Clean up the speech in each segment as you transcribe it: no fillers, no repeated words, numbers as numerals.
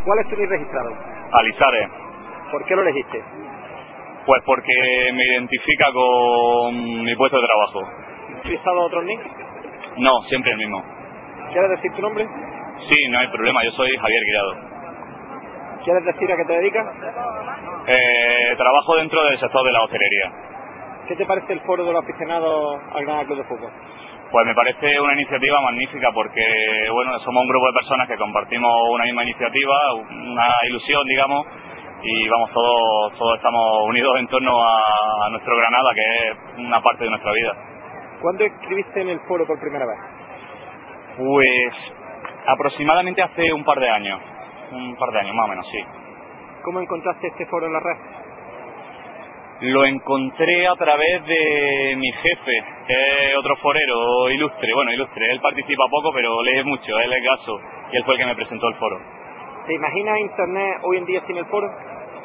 ¿Cuál es tu nick registrado? Alizares. ¿Por qué lo elegiste? Pues porque me identifica con mi puesto de trabajo. ¿Has utilizado otro nick? No, siempre el mismo. ¿Quieres decir tu nombre? Sí, no hay problema, yo soy Javier Guirado. ¿Quieres decir a qué te dedicas? Trabajo dentro del sector de la hostelería. ¿Qué te parece el foro de los aficionados al Granada Club de Fútbol? Pues me parece una iniciativa magnífica porque, bueno, somos un grupo de personas que compartimos una misma iniciativa, una ilusión, digamos, y vamos, todos estamos unidos en torno a nuestro Granada, que es una parte de nuestra vida. ¿Cuándo escribiste en el foro por primera vez? Pues aproximadamente hace un par de años más o menos, sí. ¿Cómo encontraste este foro en la red? Lo encontré a través de mi jefe, que es otro forero ilustre, él participa poco pero lee mucho, él es Gaso, y él fue el que me presentó el foro. ¿Te imaginas internet hoy en día sin el foro?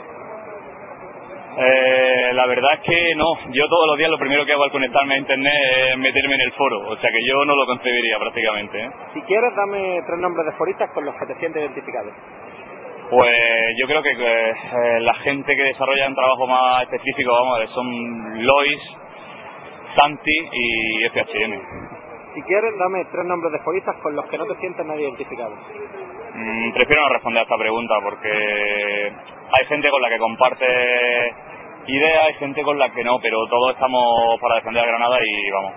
La verdad es que no, yo todos los días lo primero que hago al conectarme a internet es meterme en el foro, o sea que yo no lo concebiría prácticamente, ¿eh? Si quieres, dame 3 nombres de foristas con los que te sientes identificado. Pues yo creo que la gente que desarrolla un trabajo más específico, son Lois, Santi y FHM. Si quieres, dame 3 nombres de foristas con los que no te sientes nadie identificado. Prefiero no responder a esta pregunta porque hay gente con la que comparte ideas, hay gente con la que no, pero todos estamos para defender a Granada y vamos,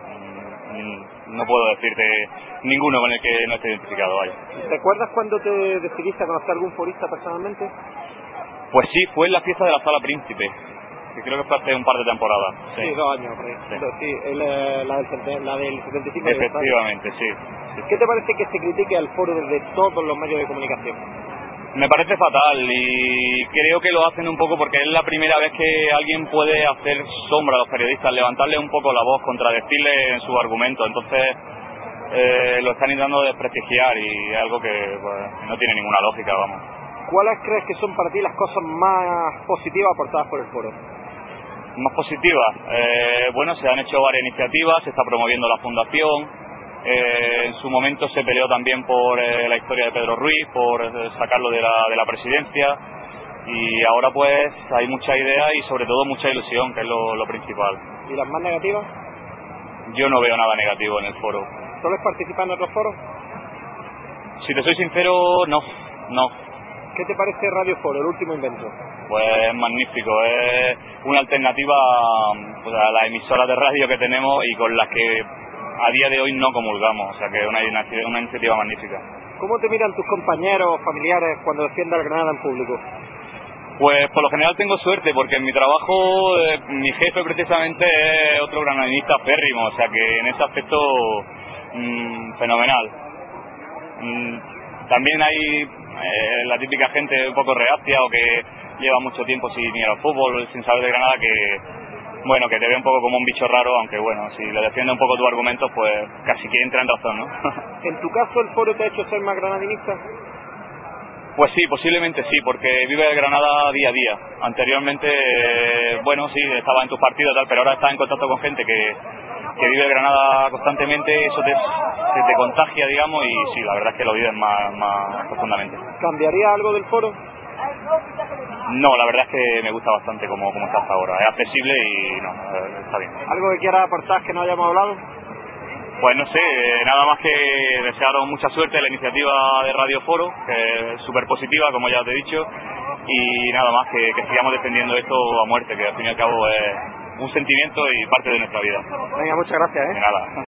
no puedo decirte ninguno con el que no esté identificado, vaya. ¿Recuerdas cuándo te decidiste a conocer a algún forista personalmente? Pues sí, fue en la fiesta de la Sala Príncipe, que creo que fue hace un par de temporadas. Sí, 2 años, por ahí. Sí, la del 75. Efectivamente, sí. ¿Qué te parece que se critique al foro desde todos los medios de comunicación? Me parece fatal y creo que lo hacen un poco porque es la primera vez que alguien puede hacer sombra a los periodistas, levantarle un poco la voz, contradecirle en sus argumentos. Entonces lo están intentando desprestigiar y es algo que pues, no tiene ninguna lógica, vamos. ¿Cuáles crees que son para ti las cosas más positivas aportadas por el foro? Más positivas, se han hecho varias iniciativas, se está promoviendo la fundación. En su momento se peleó también por la historia de Pedro Ruiz, por sacarlo de la presidencia, y ahora pues hay mucha idea y sobre todo mucha ilusión, que es lo principal. ¿Y las más negativas? Yo no veo nada negativo en el foro. ¿Sueles participar en otros foros? Si te soy sincero, no. ¿Qué te parece Radio Foro, el último invento? Pues es magnífico, es una alternativa pues, a las emisoras de radio que tenemos y con las que a día de hoy no comulgamos, o sea que es una iniciativa magnífica. ¿Cómo te miran tus compañeros o familiares cuando defiendes al Granada en público? Pues por lo general tengo suerte, porque en mi trabajo mi jefe precisamente es otro granadinista férrimo, o sea que en ese aspecto fenomenal. También hay la típica gente un poco reacia o que lleva mucho tiempo sin ir al fútbol, sin saber de Granada, que te ve un poco como un bicho raro, aunque bueno, si le defiende un poco tus argumentos, pues casi que entra en razón, ¿no? ¿En tu caso el foro te ha hecho ser más granadinista? Pues sí, posiblemente sí, porque vive el Granada día a día. Anteriormente, sí, estaba en tus partidos y tal, pero ahora estás en contacto con gente que vive el Granada constantemente, eso se te contagia, digamos, y sí, la verdad es que lo vives más profundamente. ¿Cambiaría algo del foro? No, la verdad es que me gusta bastante como está hasta ahora. Es accesible y está bien. ¿Algo que quieras aportar que no hayamos hablado? Pues no sé, nada más que desearos mucha suerte en la iniciativa de Radio Foro, que es súper positiva, como ya te he dicho, y nada más que sigamos defendiendo esto a muerte, que al fin y al cabo es un sentimiento y parte de nuestra vida. Venga, muchas gracias, De nada.